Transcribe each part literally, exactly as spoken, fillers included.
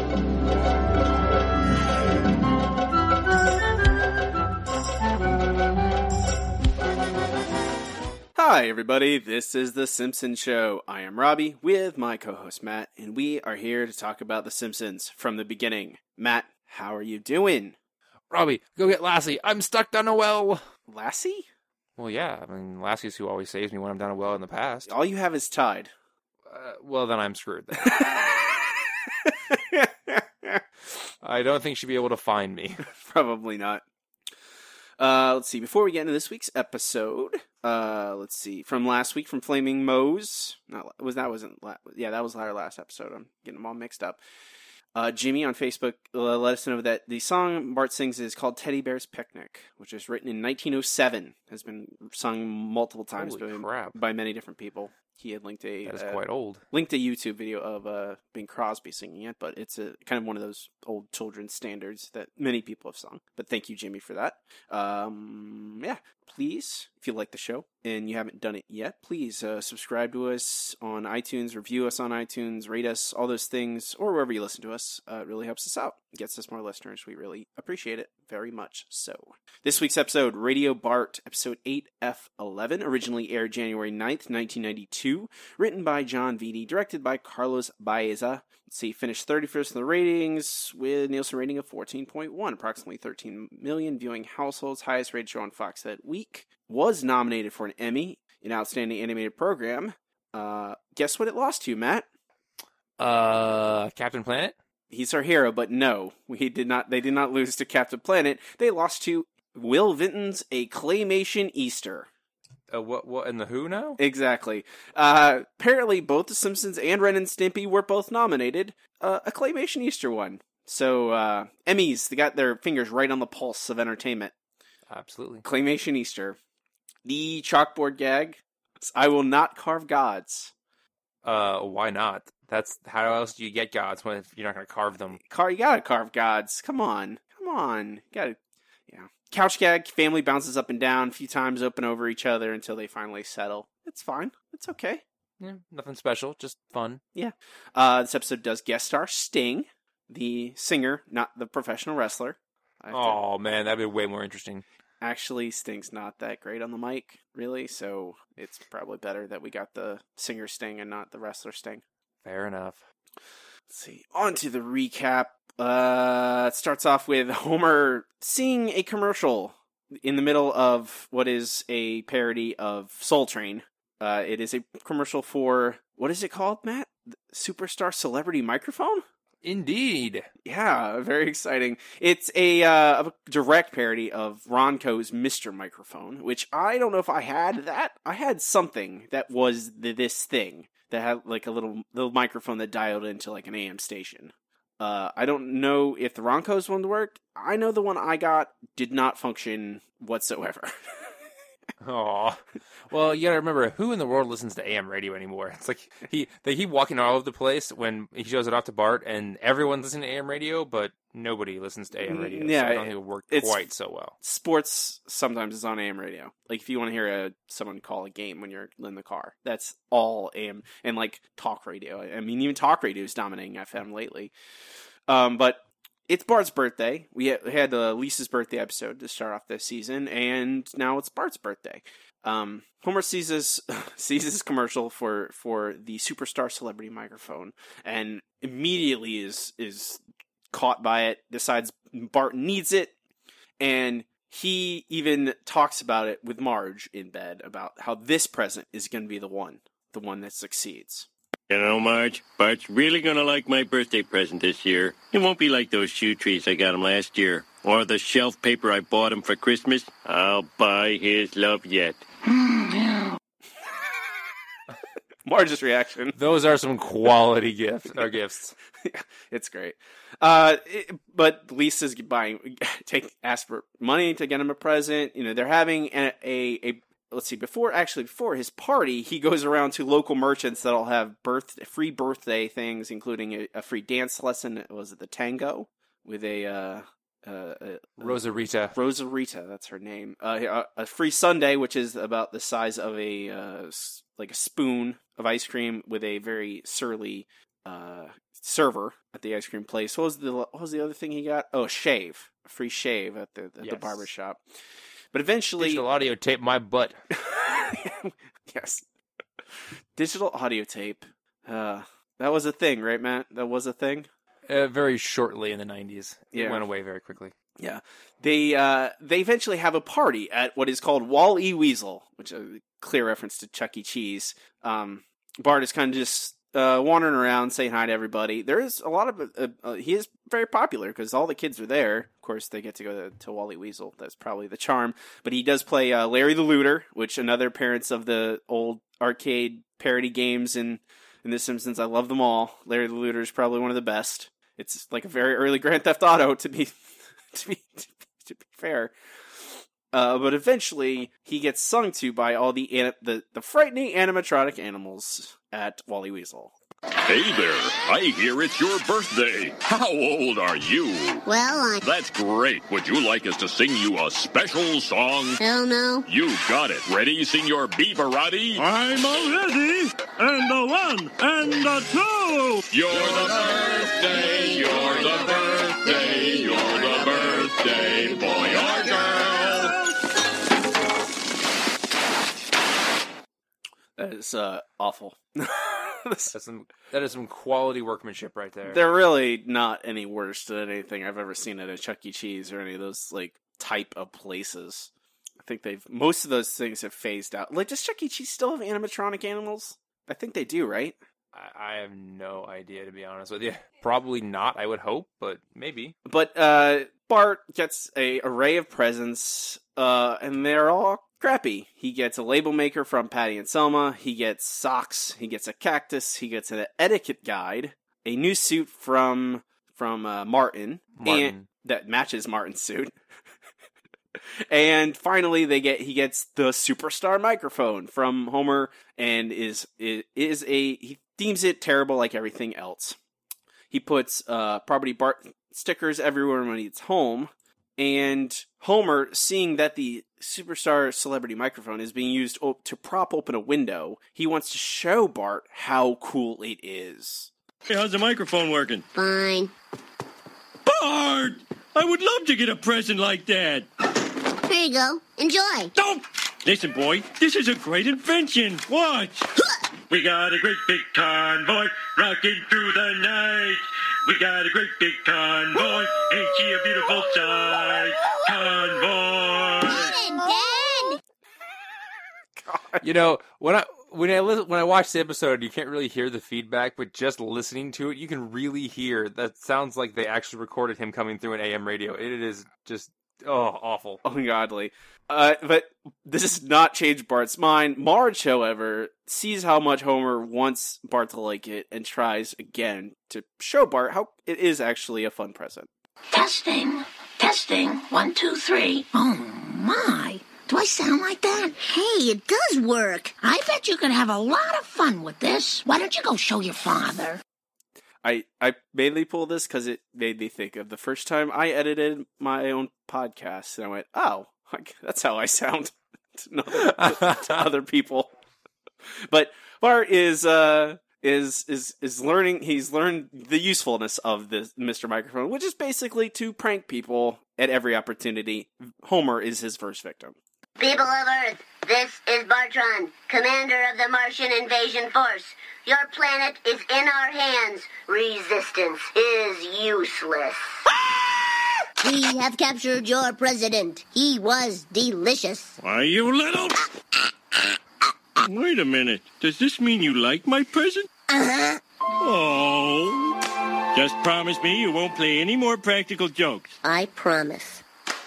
Hi, everybody. This is The Simpsons Show. I am Robbie with my co-host Matt, and we are here to talk about The Simpsons from the beginning. Matt, how are you doing? Robbie, go get Lassie. I'm stuck down a well. Lassie? Well, yeah. I mean, Lassie's who always saves me when I'm down a well in the past. All you have is Tide. Uh, well, then I'm screwed. Then. I don't think she'd be able to find me. Probably not. Uh, let's see. Before we get into this week's episode, uh, let's see. From last week, from Flaming Moe's, not was that wasn't la- yeah that was our last episode. I'm getting them all mixed up. Uh, Jimmy on Facebook uh, let us know that the song Bart sings is called "Teddy Bear's Picnic," which was written in nineteen oh seven. Has been sung multiple times by, by many different people. He had linked a that is uh, quite old. Linked a YouTube video of uh, Bing Crosby singing it, but it's a kind of one of those old children's standards that many people have sung. But thank you, Jimmy, for that. Um, yeah, please, if you like the show and you haven't done it yet, please uh, subscribe to us on iTunes, review us on iTunes, rate us, all those things, or wherever you listen to us. Uh, it really helps us out, gets us more listeners. We really appreciate it very much. So, this week's episode, Radio Bart, episode eight F eleven, originally aired January ninth, nineteen ninety-two, written by John Vitti, directed by Carlos Baeza. Let's see, finished thirty-first in the ratings with a Nielsen rating of fourteen point one, approximately thirteen million viewing households, highest rated show on Fox that week. Was nominated for an Emmy in Outstanding Animated Program. Uh, guess what it lost to, Matt? Uh, Captain Planet? He's our hero, but no, we did not. They did not lose to Captain Planet. They lost to Will Vinton's A Claymation Easter. Uh, what? What? In the Who now? Exactly. Uh, apparently, both The Simpsons and Ren and Stimpy were both nominated. Uh, a Claymation Easter won. So uh, Emmys, they got their fingers right on the pulse of entertainment. Absolutely. Claymation Easter. The chalkboard gag. I will not carve gods. Uh, why not? That's how else do you get gods when if you're not going to carve them? Car, you gotta carve gods. Come on, come on. You gotta, yeah. Couch gag. Family bounces up and down a few times, open over each other until they finally settle. It's fine. It's okay. Yeah, nothing special, just fun. Yeah. Uh, this episode does guest star Sting, the singer, not the professional wrestler. Oh to... man, that'd be way more interesting. Actually, Sting's not that great on the mic, really, so it's probably better that we got the singer Sting and not the wrestler Sting. Fair enough. Let's see. On to the recap. Uh, it starts off with Homer seeing a commercial in the middle of what is a parody of Soul Train. Uh, it is a commercial for, what is it called, Matt? The Superstar Celebrity Microphone? Indeed. Yeah, very exciting. It's a, uh, a direct parody of Ronco's Mister Microphone, which I don't know if I had that. I had something that was the, this thing that had like a little little microphone that dialed into like an A M station. Uh, I don't know if the Ronco's one worked. I know the one I got did not function whatsoever. Aw. Well, you gotta remember, who in the world listens to A M radio anymore? It's like, he they keep walking all over the place when he shows it off to Bart, and everyone's listening to A M radio, but nobody listens to A M radio. Yeah, so I don't think it worked quite so well. Sports sometimes is on A M radio. Like, if you want to hear a, someone call a game when you're in the car, that's all A M. And, like, talk radio. I mean, even talk radio is dominating F M lately. Um, but it's Bart's birthday. We had uh, Lisa's birthday episode to start off this season, and now it's Bart's birthday. Um, Homer sees this, sees this commercial for, for the Superstar Celebrity Microphone, and immediately is is caught by it, decides Bart needs it, and he even talks about it with Marge in bed, about how this present is going to be the one, the one that succeeds. You know, Marge, Bart's really going to like my birthday present this year. It won't be like those shoe trees I got him last year, or the shelf paper I bought him for Christmas. I'll buy his love yet. Marge's reaction. Those are some quality gifts. Or gifts. It's great. Uh, it, but Lisa's buying, take, ask for money to get him a present. You know, they're having a, a, a let's see, before, actually, before his party, he goes around to local merchants that'll have birth, free birthday things, including a, a free dance lesson. Was it the tango? With a, uh, uh, uh Rosarita. Rosarita, that's her name. Uh, a free sundae, which is about the size of a, uh, like a spoon of ice cream with a very surly, uh, server at the ice cream place. What was the what was the other thing he got? Oh, a shave, a free shave at the at Yes. the barber shop. But eventually, Digital audio tape my butt. yes, digital audio tape. Uh, that was a thing, right, Matt? That was a thing. Uh, very shortly in the nineties. It Yeah. went away very quickly. Yeah, they uh, they eventually have a party at what is called Wall-E Weasel, which is a clear reference to Chuck E. Cheese. Um, Bart is kind of just uh, wandering around, saying hi to everybody. There is a lot of uh, uh, he is very popular because all the kids are there. Of course, they get to go to, to Wall-E Weasel. That's probably the charm. But he does play uh, Larry the Looter, which another parents of the old arcade parody games in in The Simpsons. I love them all. Larry the Looter is probably one of the best. It's like a very early Grand Theft Auto to be. To be, to be fair, uh, but eventually he gets sung to by all the an- the the frightening animatronic animals at Wall-E Weasel. Hey there, I hear it's your birthday. How old are you? Well, I... That's great. Would you like us to sing you a special song? Hell no. You got it. Ready, Senor Beaverati? I'm all ready, and the one, and the two. You're the birthday, you're the birthday, you're the birthday boy or girl. That is uh, awful. That's some, that is some quality workmanship right there. They're really not any worse than anything I've ever seen at a Chuck E. Cheese or any of those like type of places. I think they've most of those things have phased out. Like, does Chuck E. Cheese still have animatronic animals? I think they do, right? I, I have no idea, to be honest with you. Probably not, I would hope, but maybe. But uh, Bart gets a array of presents, uh, and they're all crappy. He gets a label maker from Patty and Selma. He gets socks. He gets a cactus. He gets an etiquette guide. A new suit from from uh, Martin, Martin. And, that matches Martin's suit. And finally, they get he gets the superstar microphone from Homer, and is is, is a he deems it terrible like everything else. He puts uh, Property Bart stickers everywhere when he's home. And Homer, seeing that the superstar celebrity microphone is being used op- to prop open a window, he wants to show Bart how cool it is. Hey, how's the microphone working? Fine. Bart! I would love to get a present like that. Here you go. Enjoy. Don't! Listen, boy, this is a great invention. Watch! We got a great big convoy rocking through the night. We got a great big convoy. Ain't she a beautiful sight? Convoy! Get it, Dad! You know, when I when I listen, when I watch the episode, you can't really hear the feedback, but just listening to it, you can really hear that sounds like they actually recorded him coming through an A M radio. It is just oh awful. Ungodly. Uh, but this does not change Bart's mind. Marge, however, sees how much Homer wants Bart to like it and tries again to show Bart how it is actually a fun present. Testing. Testing. One, two, three. Oh, my. Do I sound like that? Hey, it does work. I bet you could have a lot of fun with this. Why don't you go show your father? I, I mainly pull this because it made me think of the first time I edited my own podcast, and I went, oh, that's how I sound to other, to other people. But Bart is uh is is is learning. He's learned the usefulness of the Mister Microphone, which is basically to prank people at every opportunity. Homer is his first victim. People of Earth, this is Bartron, commander of the Martian Invasion Force. Your planet is in our hands. Resistance is useless. We have captured your president. He was delicious. Why, you little... Wait a minute. Does this mean you like my present? Uh-huh. Oh. Just promise me you won't play any more practical jokes. I promise.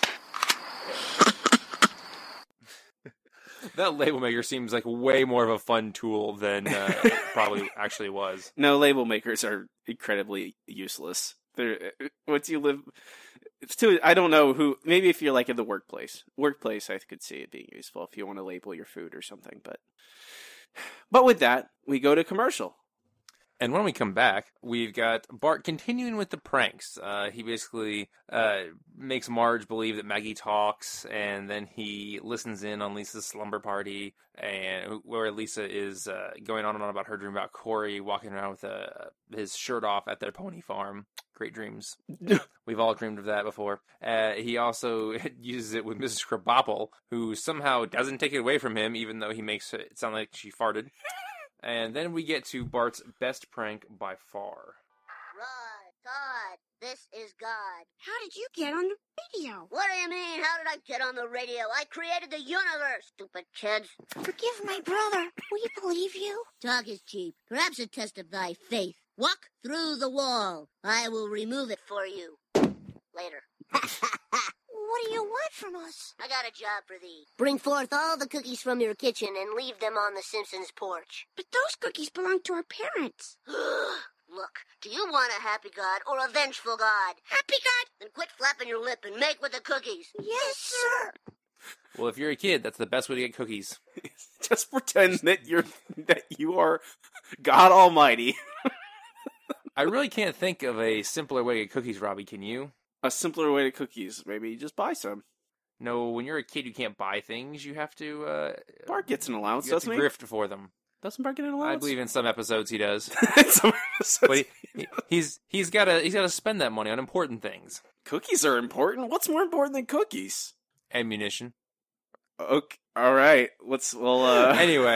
That label maker seems like way more of a fun tool than uh, it probably actually was. No, label makers are incredibly useless. They're once you live, it's too. I don't know who. Maybe if you're like in the workplace, workplace, I could see it being useful if you want to label your food or something. But, but with that, we go to commercial. And when we come back, we've got Bart continuing with the pranks. Uh, he basically uh, makes Marge believe that Maggie talks, and then he listens in on Lisa's slumber party, and where Lisa is uh, going on and on about her dream about Corey walking around with uh, his shirt off at their pony farm. Great dreams. We've all dreamed of that before. Uh, he also uses it with Missus Krabappel, who somehow doesn't take it away from him, even though he makes it sound like she farted. And then we get to Bart's best prank by far. Rod, Todd, this is God. How did you get on the radio? What do you mean, how did I get on the radio? I created the universe, stupid kids. Forgive my brother. Will you believe you? Talk is cheap. Perhaps a test of thy faith. Walk through the wall. I will remove it for you. Later. What do you want from us? I got a job for thee. Bring forth all the cookies from your kitchen and leave them on the Simpsons' porch. But those cookies belong to our parents. Look, do you want a happy God or a vengeful God? Happy God? Then quit flapping your lip and make with the cookies. Yes, sir. Well, if you're a kid, that's the best way to get cookies. Just pretend that you're that you are God Almighty. I really can't think of a simpler way to get cookies, Robbie. Can you? A simpler way to cookies. Maybe just buy some. No, when you're a kid, you can't buy things. You have to. Uh, Bart gets an allowance, you have doesn't to he? grift for them. Doesn't Bart get an allowance? I believe in some episodes he does, Some episodes- but he, he, he's he's got to he's got to spend that money on important things. Cookies are important. What's more important than cookies? Ammunition. Okay, all right. Let's. Well. Uh... Anyway.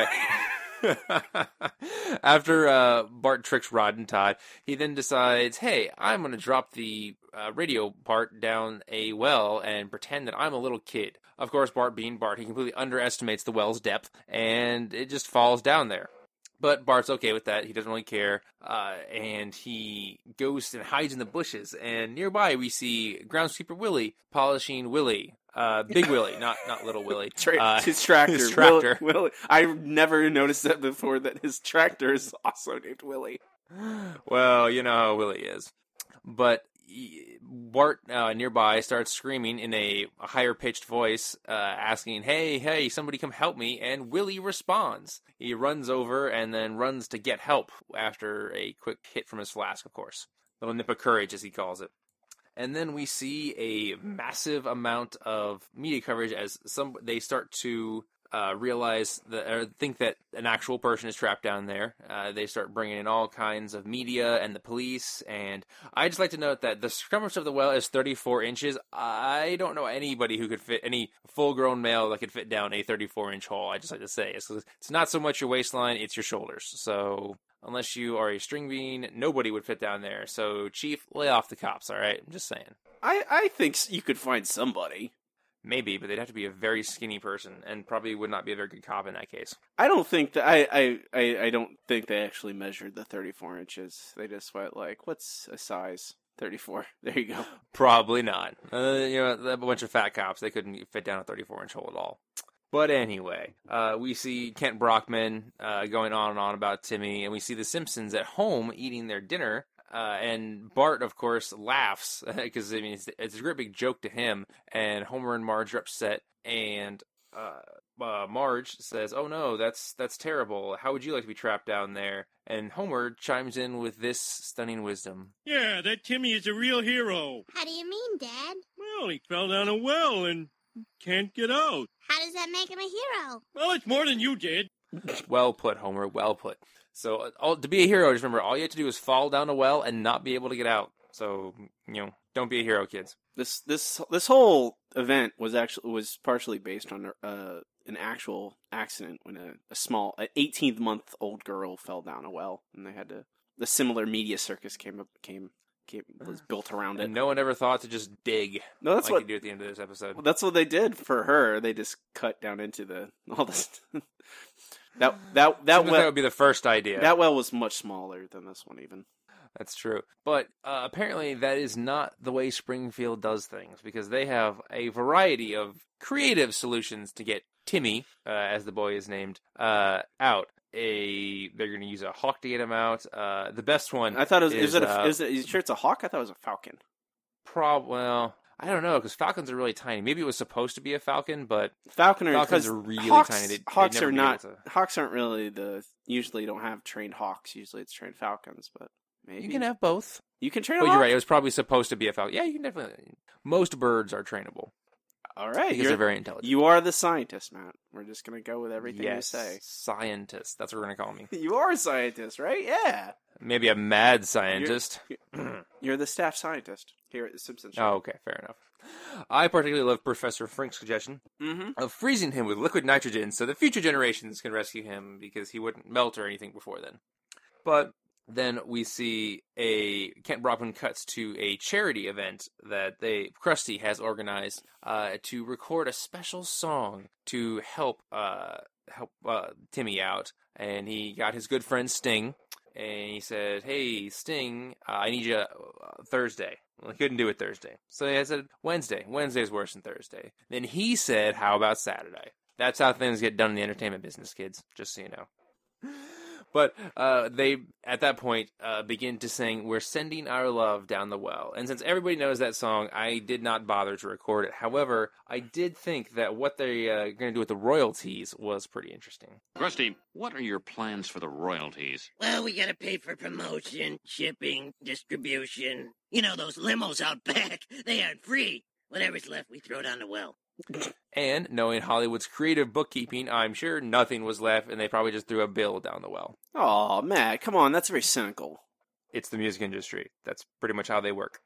After uh, Bart tricks Rod and Todd, he then decides, hey, I'm going to drop the uh, radio part down a well and pretend that I'm a little kid. Of course, Bart being Bart, he completely underestimates the well's depth, and it just falls down there. But Bart's okay with that. He doesn't really care. Uh, and he goes and hides in the bushes. And nearby we see groundskeeper Willie polishing Willie. Uh, Big Willie, not not Little Willie. Tra- uh, his tractor. His tractor. Will, Will, I've never noticed that before, that his tractor is also named Willie. Well, you know how Willie is. But he, Bart uh, nearby starts screaming in a higher-pitched voice, uh, asking, hey, hey, somebody come help me, and Willie responds. He runs over and then runs to get help after a quick hit from his flask, of course. Little nip of courage, as he calls it. And then we see a massive amount of media coverage as some they start to uh, realize that, or think that an actual person is trapped down there. Uh, they start bringing in all kinds of media and the police. And I just like to note that the circumference of the well is thirty-four inches. I don't know anybody who could fit, any full-grown male that could fit down a thirty-four inch hole. I just like to say it's, it's not so much your waistline; it's your shoulders. So. Unless you are a string bean, nobody would fit down there. So, Chief, lay off the cops, all right? I'm just saying. I, I think you could find somebody. Maybe, but they'd have to be a very skinny person, and probably would not be a very good cop in that case. I don't think that I, I, I, I don't think they actually measured the thirty-four inches. They just went like, what's a size? thirty-four. There you go. Probably not. Uh, you know, a bunch of fat cops, they couldn't fit down a thirty-four inch hole at all. But anyway, uh, we see Kent Brockman uh, going on and on about Timmy, and we see the Simpsons at home eating their dinner. Uh, and Bart, of course, laughs because I mean it's, it's a great big joke to him. And Homer and Marge are upset, and uh, uh, Marge says, "Oh no, that's that's terrible. How would you like to be trapped down there?" And Homer chimes in with this stunning wisdom: Yeah, that Timmy is a real hero. How do you mean, Dad? Well, he fell down a well and can't get out. How does that make him a hero? Well, it's more than you did. Well put, Homer. Well put. So, uh, all, to be a hero, just remember, all you have to do is fall down a well and not be able to get out. So, you know, don't be a hero, kids. This this this whole event was actually was partially based on uh, an actual accident when a, a small, an eighteen month old girl fell down a well, and they had to. The similar media circus came up came. Came, was built around it. And no one ever thought to just dig. No, that's like what you do at the end of this episode. Well, that's what they did for her. They just cut down into the all this. that that that Seems well that would be the first idea. That well was much smaller than this one, even. That's true. But uh, apparently that is not the way Springfield does things, because they have a variety of creative solutions to get Timmy, uh, as the boy is named, uh, out. A they're going to use a hawk to get him out. Uh, the best one. I thought it was. Is, Is it? A, uh, is it? Are you sure it's a hawk? I thought it was a falcon. Prob. Well, I don't know, because falcons are really tiny. Maybe it was supposed to be a falcon, but Falcon are, falcons 'cause are really hawks, tiny. They'd, hawks they'd never are be not. able to... Hawks aren't really the. Usually don't have trained hawks. Usually it's trained falcons, but maybe You can have both. You can train. But a you're hawk? right. It was probably supposed to be a falcon. Yeah, you can definitely. Most birds are trainable All right, because you're, they're very intelligent. you are the scientist, Matt. We're just gonna go with everything yes, you say. scientist. That's what we're gonna call me. You are a scientist, right? Yeah. Maybe a mad scientist. You're the staff scientist here at the Simpsons Show. Oh, okay, fair enough. I particularly love Professor Frink's suggestion Mm-hmm. of freezing him with liquid nitrogen so that future generations can rescue him because he wouldn't melt or anything before then. But then we see a Kent Brockman cuts to a charity event that they Krusty has organized uh, to record a special song to help uh, help uh, Timmy out, and he got his good friend Sting. And he said, "Hey, Sting, uh, I need you uh, Thursday." Well, he couldn't do it Thursday. So I said, Wednesday. Wednesday's worse than Thursday. Then he said, how about Saturday? That's how things get done in the entertainment business, kids, just so you know. But uh, they, at that point, uh, begin to sing, "We're Sending Our Love Down the Well." And since everybody knows that song, I did not bother to record it. However, I did think that what they're uh, going to do with the royalties was pretty interesting. Krusty, what are your plans for the royalties? Well, we gotta pay for promotion, shipping, distribution. You know, those limos out back, they aren't free. Whatever's left, we throw down the well. And knowing Hollywood's creative bookkeeping, I'm sure nothing was left, and they probably just threw a bill down the well. Oh, Matt, come on, that's very cynical. It's the music industry. That's pretty much how they work.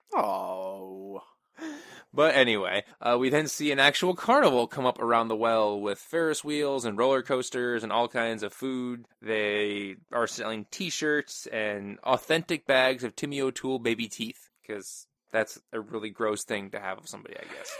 Oh. But anyway, uh, we then see an actual carnival come up around the well with Ferris wheels and roller coasters and all kinds of food. They are selling T-shirts and authentic bags of Timmy O'Toole baby teeth, because that's a really gross thing to have of somebody, I guess.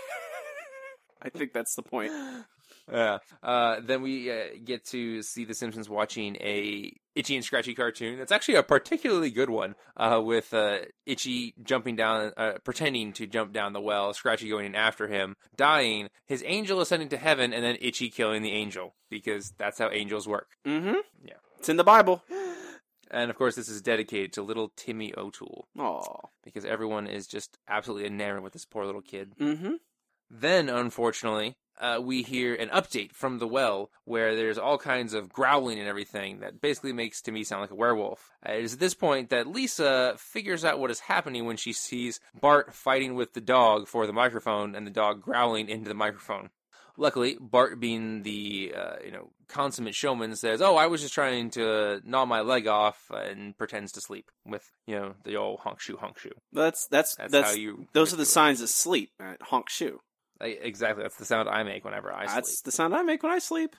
I think that's the point. Yeah. Uh, then we uh, get to see The Simpsons watching a Itchy and Scratchy cartoon. That's actually a particularly good one, uh, with uh, Itchy jumping down, uh, pretending to jump down the well, Scratchy going in after him, dying, his angel ascending to heaven, and then Itchy killing the angel, because that's how angels work. Mm-hmm. Yeah. It's in the Bible. And, of course, this is dedicated to little Timmy O'Toole, Aw. because everyone is just absolutely enamored with this poor little kid. Mm-hmm. Then, unfortunately, uh, we hear an update from the well where there's all kinds of growling and everything that basically makes Timmy sound like a werewolf. Uh, it is at this point that Lisa figures out what is happening when she sees Bart fighting with the dog for the microphone and the dog growling into the microphone. Luckily, Bart, being the uh, you know consummate showman, says, "Oh, I was just trying to gnaw my leg off," and pretends to sleep with you know the old honk shoe honk shoe. That's that's That's, that's, how you. those are the do it. signs of sleep, Matt. Honk shoe. I, exactly, that's the sound I make whenever I That's sleep. the sound I make when I sleep.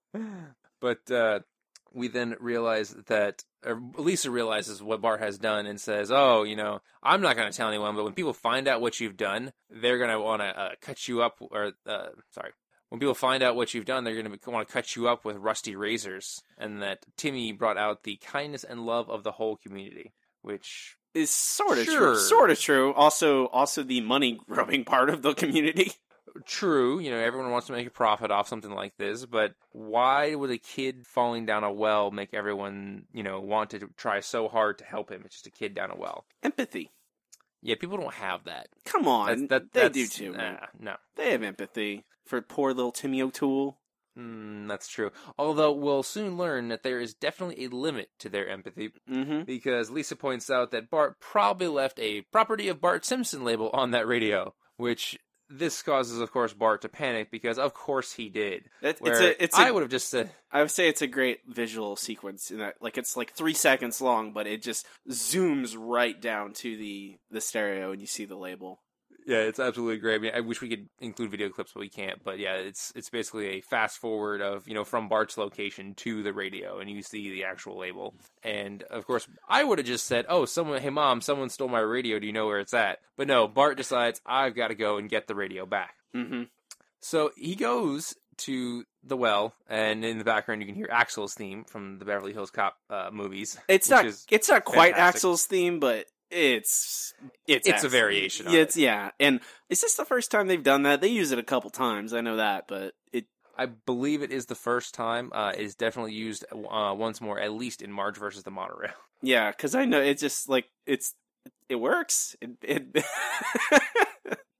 But uh, we then realize that or Lisa realizes what Bart has done and says, "Oh, you know, I'm not going to tell anyone, but when people find out what you've done, they're going to want to uh, cut you up." Or uh, sorry. When people find out what you've done, they're going to want to cut you up with rusty razors, and that Timmy brought out the kindness and love of the whole community, which Is sort of Sure. true. Sort of true. Also, also the money grubbing part of the community. true, you know, everyone wants to make a profit off something like this, but why would a kid falling down a well make everyone, you know, want to try so hard to help him? It's just a kid down a well. Empathy. Yeah, people don't have that. Come on, That's- that- they that's- do too. Man. Nah, no. They have empathy for poor little Timmy O'Toole. Mm, that's true. Although we'll soon learn that there is definitely a limit to their empathy, Mm-hmm. because Lisa points out that Bart probably left a Property of Bart Simpson label on that radio, which this causes, of course, Bart to panic, because of course he did. It, Where it's a, it's a, I would have just said, I would say it's a great visual sequence in that, like, it's like three seconds long, but it just zooms right down to the the stereo, and you see the label. yeah, it's absolutely great. I mean, I wish we could include video clips, but we can't. But yeah, it's it's basically a fast forward of, you know, from Bart's location to the radio, and you see the actual label. And of course, I would have just said, "Oh, someone, hey mom, someone stole my radio. Do you know where it's at?" But no, Bart decides, I've got to go and get the radio back. Mm-hmm. So he goes to the well, and in the background you can hear Axel's theme from the Beverly Hills Cop uh, movies. It's which not is it's not quite fantastic. Axel's theme, but it's it's It's a Axel. variation of Yeah, it's it. yeah. And is this the first time they've done that? They use it a couple times. I know that, but it I believe it is the first time. Uh, it is definitely used uh, once more, at least in Marge versus the Monorail. yeah, because I know it's just like it's it works. It, it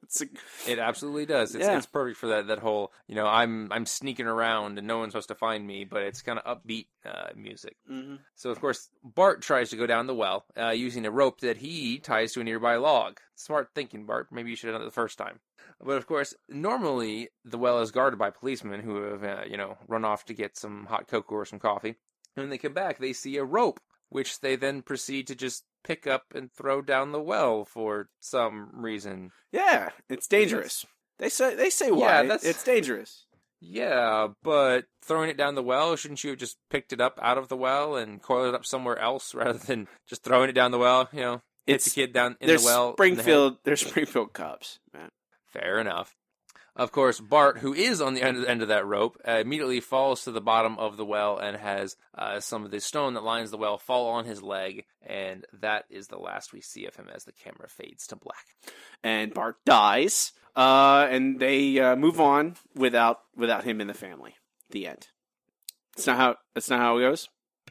It's a, It absolutely does. It's, Yeah. it's perfect for that that whole, you know, I'm I'm sneaking around and no one's supposed to find me, but it's kind of upbeat uh, music. Mhm. So, of course, Bart tries to go down the well uh, using a rope that he ties to a nearby log. Smart thinking, Bart. Maybe you should have done it the first time. But, of course, normally the well is guarded by policemen who have, uh, you know, run off to get some hot cocoa or some coffee. And when they come back, they see a rope, which they then proceed to just pick up and throw down the well for some reason. yeah, it's dangerous. They say they say Yeah, why. that's- It's dangerous. Yeah, but throwing it down the well, shouldn't you have just picked it up out of the well and coiled it up somewhere else rather than just throwing it down the well? You know, hit It's the kid down in they're the well. in the head? Springfield. They're Springfield cops, man. Fair enough. Of course, Bart, who is on the end end of that rope, uh, immediately falls to the bottom of the well and has uh, some of the stone that lines the well fall on his leg, and that is the last we see of him as the camera fades to black. And Bart dies. Uh, and they uh, move on without without him in the family. The end. That's not how. That's not how it goes.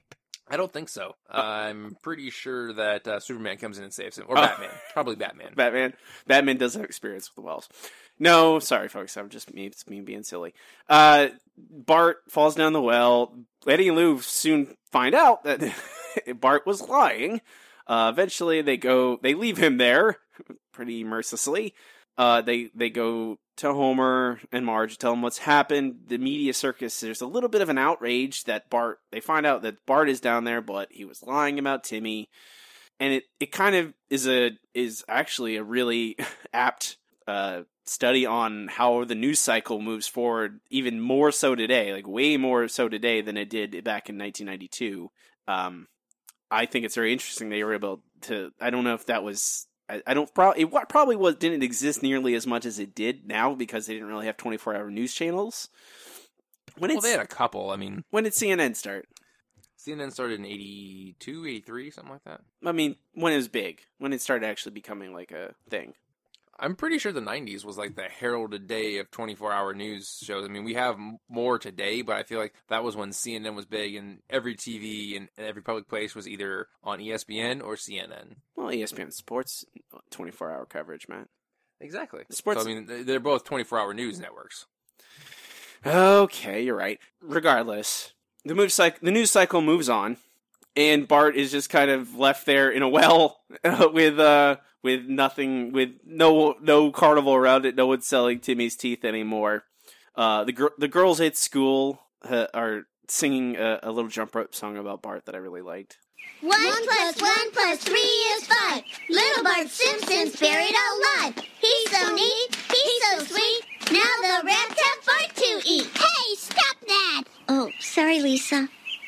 I don't think so. I'm pretty sure that uh, Superman comes in and saves him, or Oh. Batman, probably Batman. Batman. Batman does have experience with the wells. No, sorry, folks. I'm just me. It's me being silly. Uh, Bart falls down the well. Eddie and Lou soon find out that Bart was lying. Uh, eventually, they go. They leave him there pretty mercilessly. Uh, they they go to Homer and Marge, tell them what's happened. The media circus. There's a little bit of an outrage that Bart. They find out that Bart is down there, but he was lying about Timmy, and it, it kind of is a is actually a really apt uh, study on how the news cycle moves forward. Even more so today, like way more so today than it did back in nineteen ninety-two. Um, I think it's very interesting they were able to. I don't know if that was. I don't probably it probably was didn't exist nearly as much as it did now because they didn't really have twenty-four hour news channels. When Well, it's, they had a couple. I mean, when did C N N start? C N N started in eighty-two, eighty-three, something like that. I mean, when it was big, when it started actually becoming like a thing. I'm pretty sure the nineties was like the heralded day of twenty-four hour news shows. I mean, we have m- more today, but I feel like that was when C N N was big and every T V and every public place was either on E S P N or C N N. Well, E S P N Sports, twenty-four hour coverage, man. Exactly. Sports- So, I mean, th- they're both twenty-four hour news networks. Okay, you're right. Regardless, the move cycle, the news cycle moves on, and Bart is just kind of left there in a well uh, with uh with nothing, with no no carnival around it. No one's selling Timmy's teeth anymore. Uh, the gr- the girls at school uh, are singing a, a little jump rope song about Bart that I really liked. One plus one plus three is five. Little Bart Simpson's buried alive. He's so neat, he's so sweet. Now the rats have Bart to eat. Hey, stop that! Oh, sorry, Lisa.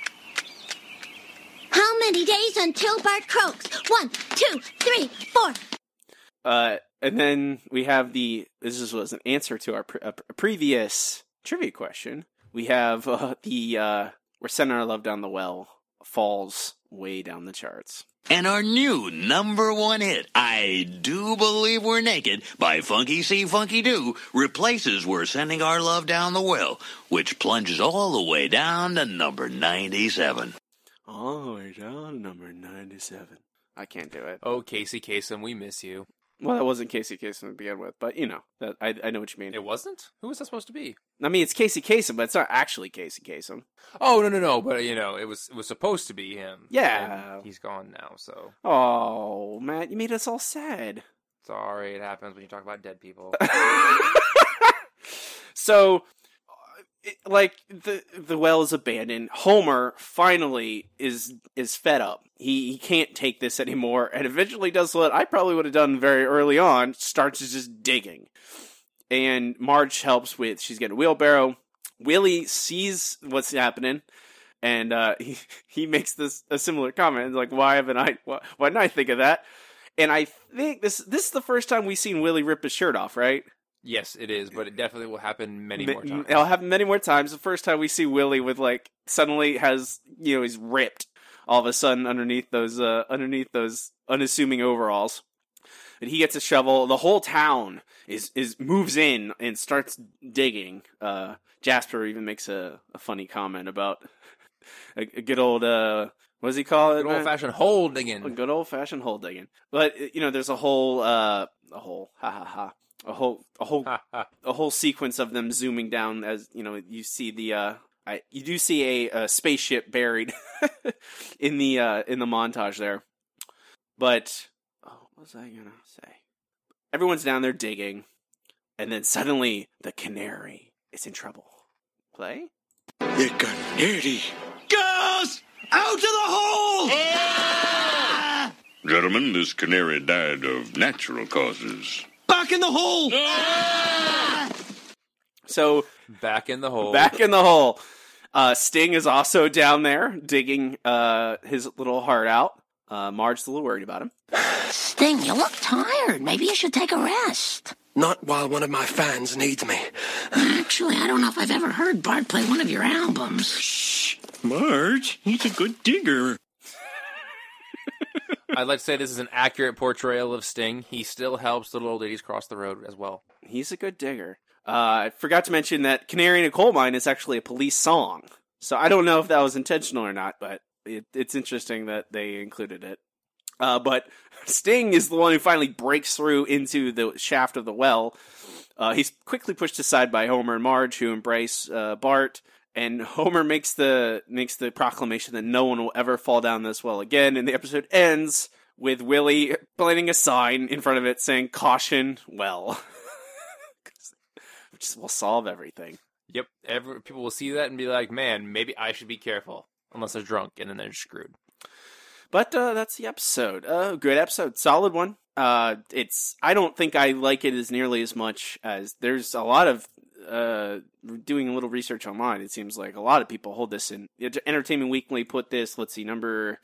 How many days until Bart croaks? One, two, three, four. Uh, and then we have the, this is, was an answer to our pre- a previous trivia question. We have uh, the, uh, We're Sending Our Love Down the Well falls way down the charts. And our new number one hit, I Do Believe We're Naked, by Funky C. Funky Do, replaces We're Sending Our Love Down the Well, which plunges all the way down to number ninety-seven. All the way down, number ninety-seven. I can't do it. Oh, Casey Kasem, we miss you. Well, that wasn't Casey Kasem to begin with, but you know, that I I know what you mean. It wasn't? Who was that supposed to be? I mean, it's Casey Kasem, but it's not actually Casey Kasem. Oh, no, no, no, but, you know, it was it was supposed to be him. Yeah. And he's gone now, so Oh, Matt, you made us all sad. sorry, it happens when you talk about dead people. So, it, like the the well is abandoned. Homer finally is is fed up. He he can't take this anymore, and eventually does what I probably would have done very early on. Starts just digging, and Marge helps with. She's getting a wheelbarrow. Willie sees what's happening, and uh, he he makes this a similar comment like, "Why haven't I? Why, why didn't I think of that?" And I think this this is the first time we've seen Willie rip his shirt off, right? Yes, it is, but it definitely will happen many more times. It'll happen many more times. The first time we see Willie with like suddenly has you know he's ripped all of a sudden underneath those uh, underneath those unassuming overalls, and he gets a shovel. The whole town is is moves in and starts digging. Uh, Jasper even makes a, a funny comment about a, a good old uh, what does he call it? Good old fashioned hole digging. A good old fashioned hole digging. But you know, there's a whole uh, a whole ha ha ha. a whole a whole a whole sequence of them zooming down as you know you see the uh I you do see a, a spaceship buried in the uh in the montage there. But oh, what was I gonna say? Everyone's down there digging, and then suddenly the canary is in trouble. Play? It got dirty. Gus! Out to the hole! Ah! Gentlemen, this canary died of natural causes. Back in the hole! Ah! So, back in the hole. Back in the hole. Uh, Sting is also down there digging uh, his little heart out. Uh, Marge's a little worried about him. Sting, you look tired. Maybe you should take a rest. Not while one of my fans needs me. Actually, I don't know if I've ever heard Bart play one of your albums. Shh. Marge, he's a good digger. I'd like to say this is an accurate portrayal of Sting. He still helps little old ladies cross the road as well. He's a good digger. Uh, I forgot to mention that Canary in a Coal Mine is actually a Police song. So I don't know if that was intentional or not, but it, it's interesting that they included it. Uh, but Sting is the one who finally breaks through into the shaft of the well. Uh, he's quickly pushed aside by Homer and Marge, who embrace uh, Bart. And Homer makes the makes the proclamation that no one will ever fall down this well again. And the episode ends with Willie planting a sign in front of it saying, "Caution, well." Which will solve everything. Yep. Every, people will see that and be like, man, maybe I should be careful. Unless they're drunk, and then they're screwed. But uh, that's the episode. Uh, good episode. Solid one. Uh, it's. I don't think I like it as nearly as much as... There's a lot of... Uh, doing a little research online, it seems like a lot of people hold this in. Entertainment Weekly put this, let's see, number...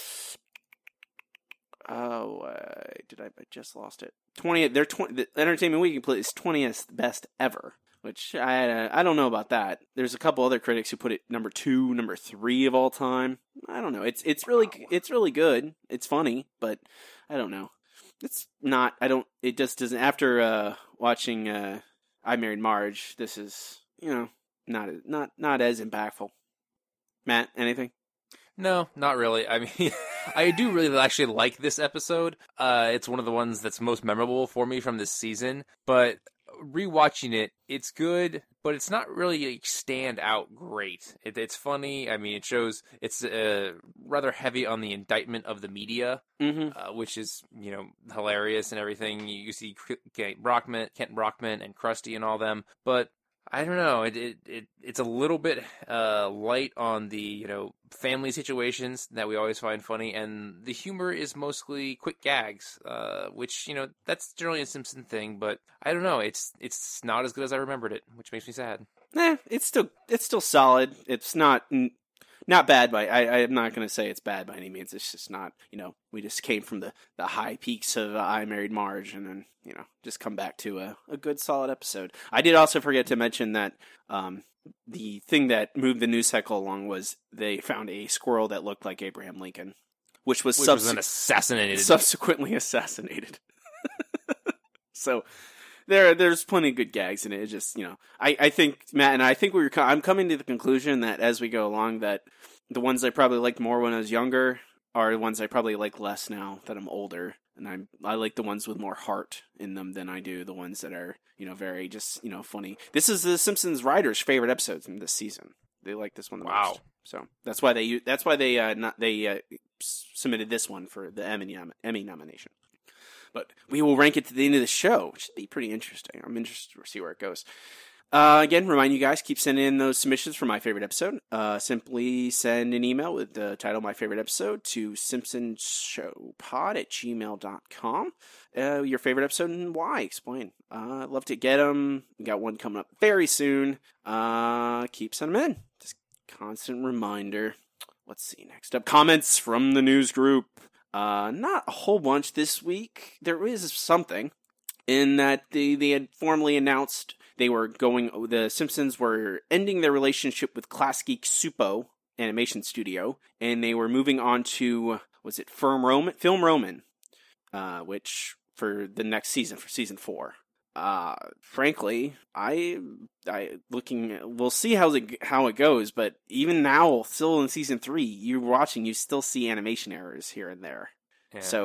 Oh, uh, did I, I just lost it. twentieth, they're twenty, the Entertainment Weekly put is twentieth best ever, which I uh, I don't know about that. There's a couple other critics who put it number two, number three of all time. I don't know. It's it's really it's really good. It's funny, but I don't know. It's not. I don't. It just doesn't. After uh, watching uh, I Married Marge, this is you know not not not as impactful. Matt, anything? No, not really. I mean, I do really actually like this episode. Uh, it's one of the ones that's most memorable for me from this season. But rewatching it, it's good, but it's not really like, stand out great. It, it's funny. I mean, it shows it's uh, rather heavy on the indictment of the media, mm-hmm. uh, which is you know hilarious and everything. You, you see Kent Brockman, Kent Brockman, and Krusty and all them, but. I don't know. It, it it it's a little bit uh, light on the you know family situations that we always find funny, and the humor is mostly quick gags, uh, which you know that's generally a Simpson thing. But I don't know. It's it's not as good as I remembered it, which makes me sad. Eh, it's still it's still solid. It's not not bad by. I I'm not going to say it's bad by any means. It's just not. You know, we just came from the, the high peaks of uh, I Married Marge, and then. You know, just come back to a, a good, solid episode. I did also forget to mention that um, the thing that moved the news cycle along was they found a squirrel that looked like Abraham Lincoln, which was, which subse- was then assassinated. subsequently assassinated. So there, there's plenty of good gags in it. It's just, you know, I, I think, Matt and I, I think we were, I'm coming to the conclusion that as we go along, that the ones I probably liked more when I was younger are the ones I probably like less now that I'm older. And I I like the ones with more heart in them than I do the ones that are, you know, very just, you know, funny. This is the Simpsons writers' favorite episodes in this season. They like this one the wow. most. So that's why they that's why they uh, not they uh, submitted this one for the Emmy Emmy nomination. But we will rank it to the end of the show, which should be pretty interesting. I'm interested to see where it goes. Uh, again, remind you guys, keep sending in those submissions for My Favorite Episode. Uh, simply send an email with the title My Favorite Episode to simpsonshowpod at gmail dot com. Uh, your favorite episode and why. Explain. Uh, I'd love to get them. We got one coming up very soon. Uh, keep sending them in. Just constant reminder. Let's see. Next up, comments from the news group. Uh, not a whole bunch this week. There is something in that they, they had formally announced they were going, the Simpsons were ending their relationship with Class Geek Supo Animation Studio, and they were moving on to, was it Film Roman? Film Roman, uh, which, for the next season, for season four. Uh, frankly, I, I, looking, we'll see how it, how it goes, but even now, still in season three, you're watching, you still see animation errors here and there. Yeah. So,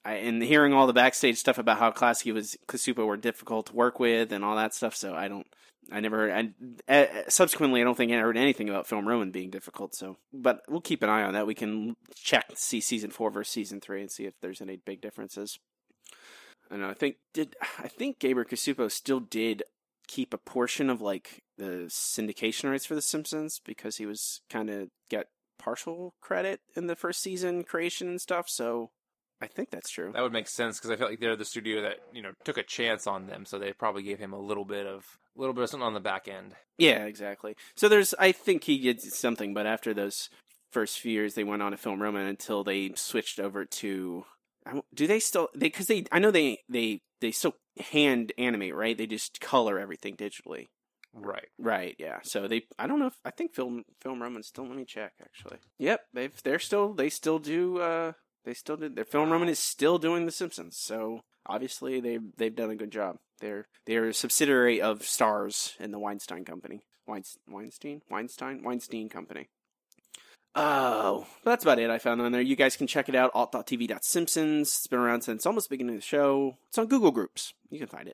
I, and hearing all the backstage stuff about how Klasky was Kasupa were difficult to work with and all that stuff, so I don't, I never heard, I, uh, subsequently I don't think I heard anything about Film Roman being difficult, so, but we'll keep an eye on that. We can check to see season four versus season three and see if there's any big differences. I know, I think, did, I think Gabriel Kasupa still did keep a portion of, like, the syndication rights for The Simpsons, because he was kind of got partial credit in the first season creation and stuff, so I think that's true. That would make sense because I feel like they're the studio that, you know, took a chance on them, so they probably gave him a little bit of a little bit of something on the back end. Yeah, exactly. So there's, I think he did something, but after those first few years, they went on to Film Roman until they switched over to. Do they still? They because they, I know they they they still hand animate, right? They just color everything digitally. Right. Right. Yeah. So they, I don't know if I think Film Film Roman still. Let me check. Actually. Yep. They've they're still they still do. uh They still did. Their Film Roman is still doing The Simpsons, so obviously they've they've done a good job. They're they're a subsidiary of Starz and the Weinstein Company. Weinstein, Weinstein, Weinstein Company. Oh, that's about it. I found on there. You guys can check it out. alt dot t v dot simpsons. It's been around since almost the beginning of the show. It's on Google Groups. You can find it.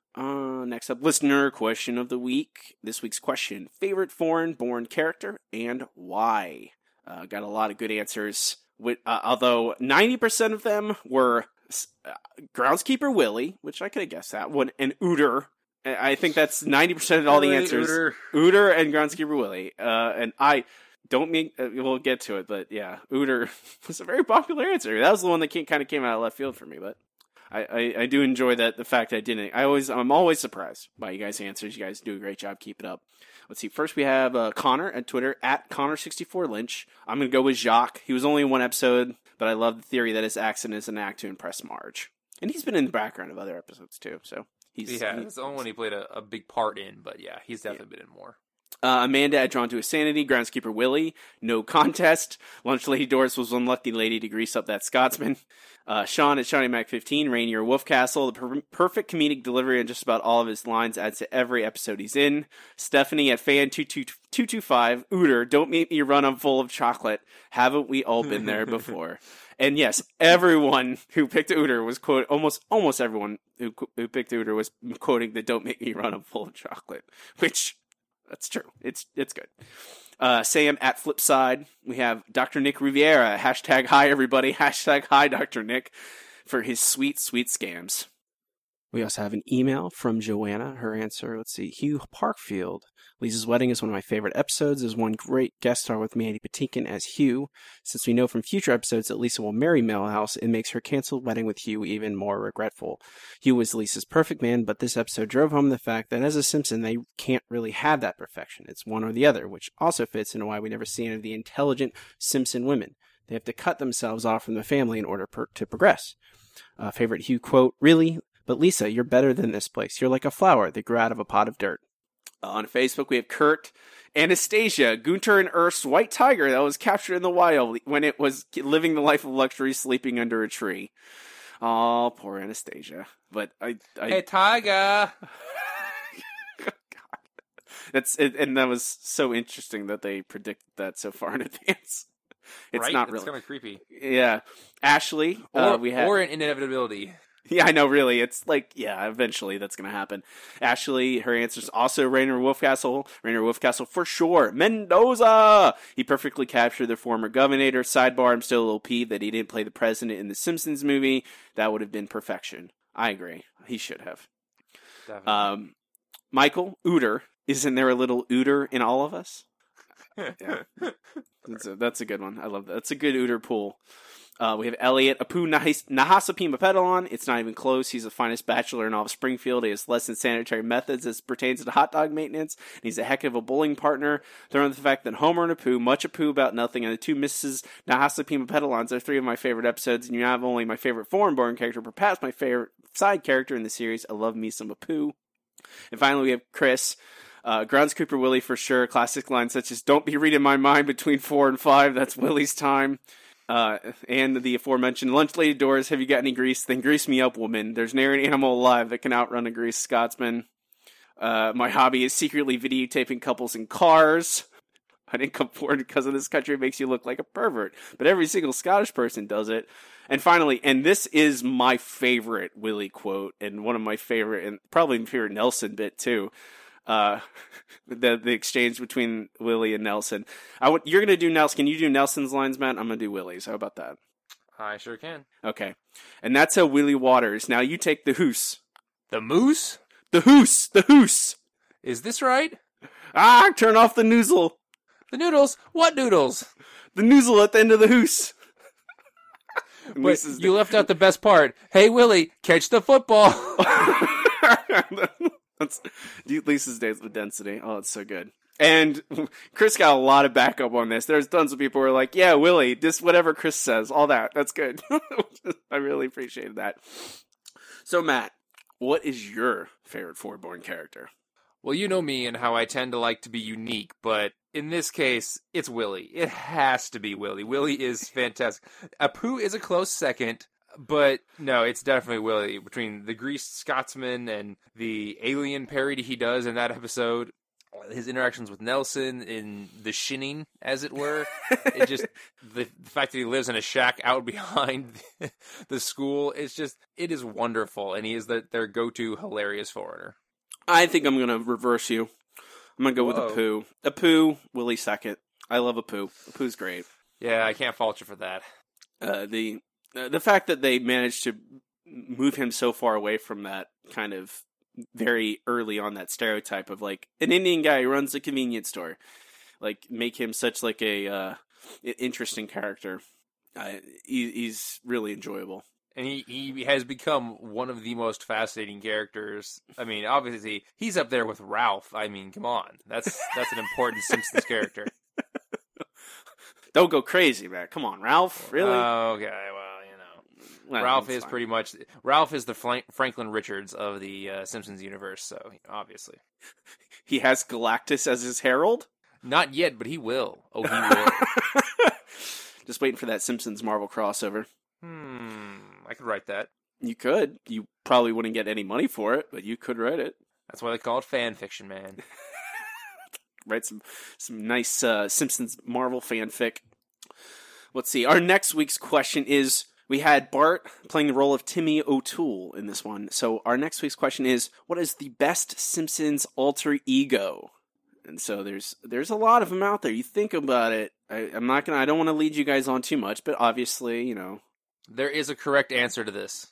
Uh, next up, listener question of the week. This week's question: favorite foreign-born character and why? Uh, got a lot of good answers. With, uh, although ninety percent of them were uh, Groundskeeper Willie, which I could have guessed that one, and Ooter. I think that's ninety percent of all the answers. Ooter, Ooter and Groundskeeper Willie. Uh, and I don't mean, uh, we'll get to it, but yeah, Ooter was a very popular answer. That was the one that came, kind of came out of left field for me, but I, I, I do enjoy that, the fact I didn't. I always, I'm always surprised by you guys' answers. You guys do a great job. Keep it up. Let's see. First, we have uh, Connor at Twitter, at Connor sixty-four Lynch. I'm going to go with Jacques. He was only in one episode, but I love the theory that his accent is an act to impress Marge. And he's been in the background of other episodes, too. So he's Yeah, he, it's the only one he played a, a big part in, but yeah, he's definitely yeah. been in more. Uh, Amanda at Drawn to His Sanity, Groundskeeper Willie, no contest. Lunch Lady Doris was one lucky lady to grease up that Scotsman. Uh, Sean at Shawnee Mac fifteen, Rainier Wolfcastle, the per- perfect comedic delivery on just about all of his lines adds to every episode he's in. Stephanie at Fan two two two five, Ooter, don't make me run I'm full of chocolate. Haven't we all been there before? And yes, everyone who picked Ooter was quote almost almost everyone who who picked Ooter was quoting the "Don't make me run I'm full of chocolate," which. That's true. It's it's good. Uh, Sam at Flipside. We have Doctor Nick Riviera. Hashtag hi, everybody. Hashtag hi, Doctor Nick, for his sweet, sweet scams. We also have an email from Joanna. Her answer, let's see, Hugh Parkfield. Lisa's Wedding is one of my favorite episodes. There's one great guest star with Mandy Patinkin as Hugh. Since we know from future episodes that Lisa will marry Milhouse, it makes her canceled wedding with Hugh even more regretful. Hugh was Lisa's perfect man, but this episode drove home the fact that as a Simpson, they can't really have that perfection. It's one or the other, which also fits into why we never see any of the intelligent Simpson women. They have to cut themselves off from the family in order per- to progress. Uh, favorite Hugh quote, really? But Lisa, you're better than this place. You're like a flower that grew out of a pot of dirt. Uh, on Facebook, we have Kurt, Anastasia, Gunter and Erst's white tiger that was captured in the wild when it was living the life of luxury sleeping under a tree. Oh, poor Anastasia. But I... I hey, tiger! God. That's it, and that was so interesting that they predicted that so far in advance. It's right? not really. It's kind of creepy. Yeah. Ashley, or, uh, we have... Or an inevitability. Yeah, I know, really. It's like, yeah, eventually that's going to happen. Ashley, her answer is also Rainier Wolfcastle. Rainier Wolfcastle for sure. Mendoza! He perfectly captured the former governor. Sidebar, I'm still a little peeved that he didn't play the president in the Simpsons movie. That would have been perfection. I agree. He should have. Definitely. Um, Michael, Ooter. Isn't there a little Ooter in all of us? Yeah. That's a, that's a good one. I love that. That's a good Ooter pool. Uh, we have Elliot, Apu Nahasapima Pedalon. It's not even close. He's the finest bachelor in all of Springfield. He has less than sanitary methods as pertains to hot dog maintenance. And he's a heck of a bowling partner. Throw in the fact that Homer and Apu, much Apu about nothing, and the two Missus Nahasapima Pedalons are three of my favorite episodes. And you have only my favorite foreign-born character, but perhaps my favorite side character in the series. I love me some Apu. And finally, we have Chris. Uh, Groundskeeper Willie for sure. Classic lines such as, don't be reading my mind between four and five. That's Willie's time. Uh, and the aforementioned Lunch Lady Doris, have you got any grease? Then grease me up, woman. There's ne'er an animal alive that can outrun a greased Scotsman. Uh, my hobby is secretly videotaping couples in cars. I didn't come forward because of this country makes you look like a pervert. But every single Scottish person does it. And finally, and this is my favorite Willie quote, and one of my favorite, and probably my favorite Nelson bit too. Uh, the the exchange between Willie and Nelson. I w- you're gonna do Nelson. Can you do Nelson's lines, Matt? I'm gonna do Willie's. How about that? I sure can. Okay. And that's how Willie Waters. Now you take the hoose. The moose? The hoose. The hoose. Is this right? Ah, turn off the noozle. The noodles? What noodles? The noozle at the end of the hoose. But you left out the best part. Hey, Willie, catch the football. That's Lisa's Days with Density. Oh, it's so good. And Chris got a lot of backup on this. There's tons of people who are like, yeah, Willie, just whatever Chris says, all that. That's good. I really appreciated that. So, Matt, what is your favorite four-born character? Well, you know me and how I tend to like to be unique, but in this case, it's Willie. It has to be Willie. Willie is fantastic. Apu is a close second, but no, it's definitely Willie. Between the Greased Scotsman and the alien parody he does in that episode, his interactions with Nelson in the shinning, as it were, it just the, the fact that he lives in a shack out behind the, the school, it's just, it is wonderful, and he is the, their go-to hilarious foreigner. I think I'm going to reverse you. I'm going to go Whoa. with Apu. Apu, Willie second. I love Apu. Apu's great. Yeah, I can't fault you for that. Uh, the uh, the fact that they managed to move him so far away from that kind of very early on that stereotype of like an Indian guy who runs a convenience store, like make him such like a uh, interesting character. Uh, he, he's really enjoyable. And he, he has become one of the most fascinating characters. I mean, obviously, he's up there with Ralph. I mean, come on. That's that's an important Simpsons character. Don't go crazy, man. Come on, Ralph. Really? Uh, okay, well, you know. Well, Ralph is fine. pretty much... Ralph is the Frank, Franklin Richards of the uh, Simpsons universe, so, obviously. He has Galactus as his herald? Not yet, but he will. Oh, he will. Just waiting for that Simpsons Marvel crossover. Hmm... I could write that. You could. You probably wouldn't get any money for it, but you could write it. That's why they call it fan fiction, man. Write some some nice uh, Simpsons Marvel fanfic. Let's see. Our next week's question is, we had Bart playing the role of Timmy O'Toole in this one. So our next week's question is, what is the best Simpsons alter ego? And so there's there's a lot of them out there. You think about it. I, I'm not gonna. I don't want to lead you guys on too much, but obviously, you know. There is a correct answer to this.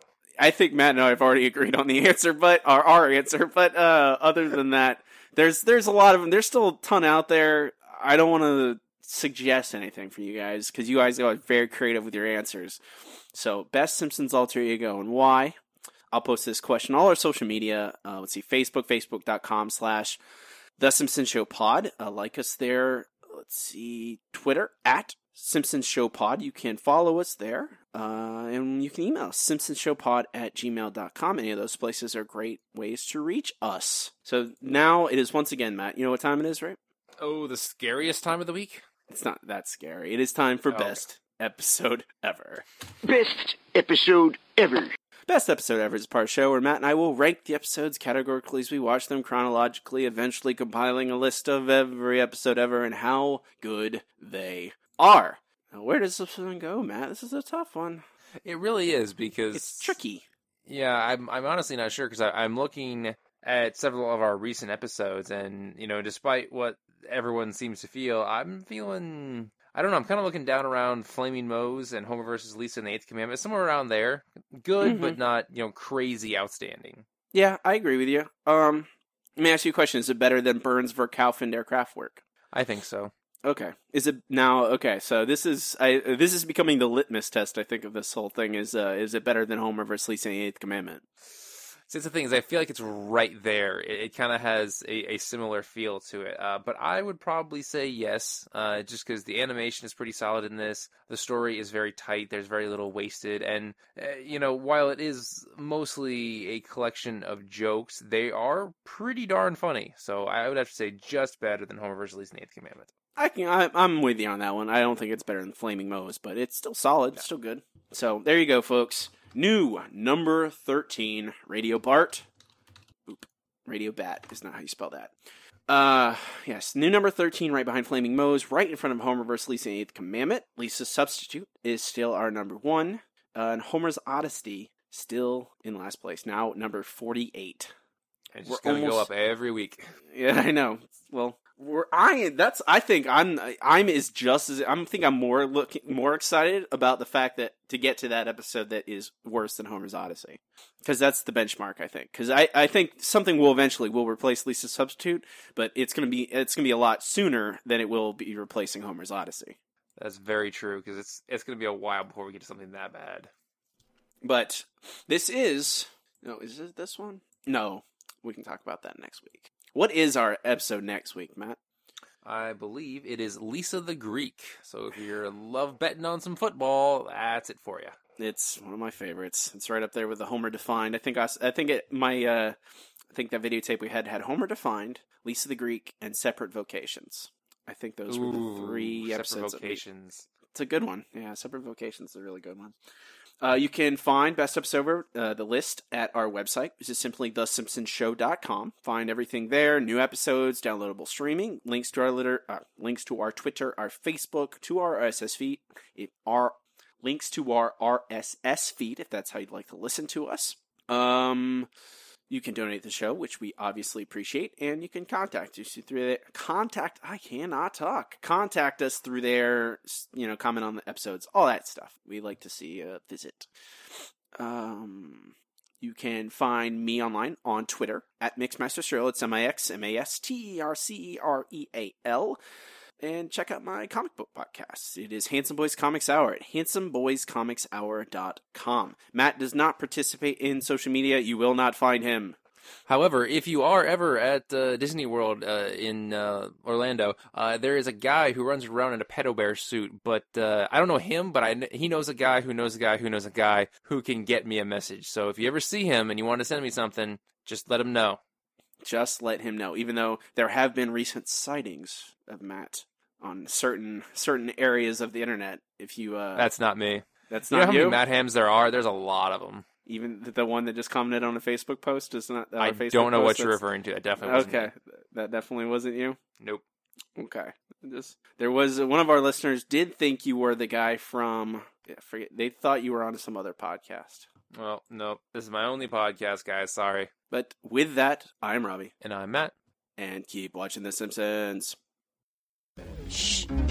I think Matt and I have already agreed on the answer, but our, our answer. But uh, other than that, there's there's a lot of them. There's still a ton out there. I don't want to suggest anything for you guys because you guys are very creative with your answers. So, best Simpsons alter ego and why? I'll post this question on all our social media. Uh, let's see, Facebook, facebook.com slash The Simpsons Show Pod. Uh, like us there. Let's see, Twitter at Simpsons Show Pod. You can follow us there. Uh, and you can email us, simpsonshowpod at gmail dot com. Any of those places are great ways to reach us. So now it is once again, Matt. You know what time it is, right? Oh, the scariest time of the week? It's not that scary. It is time for Oh, best episode ever. Best episode ever. Best episode ever is a part of the show where Matt and I will rank the episodes categorically as we watch them chronologically, eventually compiling a list of every episode ever and how good they are. Now, where does this one go, Matt? This is a tough one. It really is because It's tricky. Yeah, I'm I'm honestly not sure because I'm looking at several of our recent episodes, and you know, despite what everyone seems to feel, I'm feeling I don't know. I'm kind of looking down around Flaming Moe's and Homer versus Lisa and the Eighth Commandment, somewhere around there. Good, Mm-hmm. but not you know crazy outstanding. Yeah, I agree with you. Um, let me ask you a question: is it better than Burns versus Kaufman Kraftwerk? I think so. Okay. Is it now? Okay, so this is I. This is becoming the litmus test. I think of this whole thing is uh, is it better than Homer versus Lisa and the Eighth Commandment? See, the thing is, I feel like it's right there. It, it kind of has a, a similar feel to it. Uh, but I would probably say yes, uh, just because the animation is pretty solid in this. The story is very tight. There's very little wasted. And, uh, you know, while it is mostly a collection of jokes, they are pretty darn funny. So I would have to say just better than Homer versus Lisa and the Eighth Commandment. I can. I, I'm with you on that one. I don't think it's better than Flaming Moe's, but it's still solid. It's still good. So there you go, folks. New number thirteen, Radio Bart. Oop, Radio Bat is not how you spell that. Uh, yes, new number thirteen, right behind Flaming Moe's, right in front of Homer versus Lisa in the Eighth Commandment. Lisa's Substitute is still our number one, uh, and Homer's Odyssey still in last place, now number forty-eight. It's just going to go up every week. Yeah, I know. Well, we're I that's I think I'm I'm is just as I'm think I'm more looking more excited about the fact that to get to that episode that is worse than Homer's Odyssey, because that's the benchmark, I think. Because I, I think something will eventually will replace Lisa's Substitute, but it's gonna be it's gonna be a lot sooner than it will be replacing Homer's Odyssey. That's very true, because it's it's gonna be a while before we get to something that bad. But this is no, is it this one? No, we can talk about that next week. What is our episode next week, Matt? I believe it is Lisa the Greek. So if you love betting on some football, that's it for you. It's one of my favorites. It's right up there with the Homer Defined. I think I, I think it my uh, I think that videotape we had had Homer Defined, Lisa the Greek, and Separate Vocations. I think those Ooh, were the three episodes. Separate Vocations. It's a good one. Yeah, Separate Vocations is a really good one. Uh, you can find Best Episode, uh, the list, at our website, which is simply the simpsons show dot com. Find everything there, new episodes, downloadable streaming, links to our litter, uh, links to our Twitter, our Facebook, to our R S S feed, it, our links to our R S S feed, if that's how you'd like to listen to us. Um, you can donate to the show, which we obviously appreciate, and you can contact us through there. Contact, I cannot talk. Contact us through there, you know, comment on the episodes, all that stuff. We like to see a visit. Um, you can find me online on Twitter at Mixmastercereal. It's M I X M A S T E R C E R E A L. And check out my comic book podcast. It is Handsome Boys Comics Hour at handsome boys comics hour dot com. Matt does not participate in social media. You will not find him. However, if you are ever at uh, Disney World uh, in uh, Orlando, uh, there is a guy who runs around in a pedo bear suit. But uh, I don't know him, but I, he knows a guy who knows a guy who knows a guy who can get me a message. So if you ever see him and you want to send me something, just let him know. Just let him know, even though there have been recent sightings of Matt on certain certain areas of the internet. If you, uh, that's not me. That's you not know how you. many Matt Hams there are? There's a lot of them. Even the one that just commented on a Facebook post is not. Uh, I Facebook don't know post, what you're that's... referring to. That definitely wasn't okay. me. That definitely wasn't you. Nope. Okay. Just there was uh, one of our listeners did think you were the guy from. Yeah, forget. They thought you were on some other podcast. Well, no, this is my only podcast, guys. Sorry. But with that, I'm Robbie. And I'm Matt. And keep watching The Simpsons. Shh.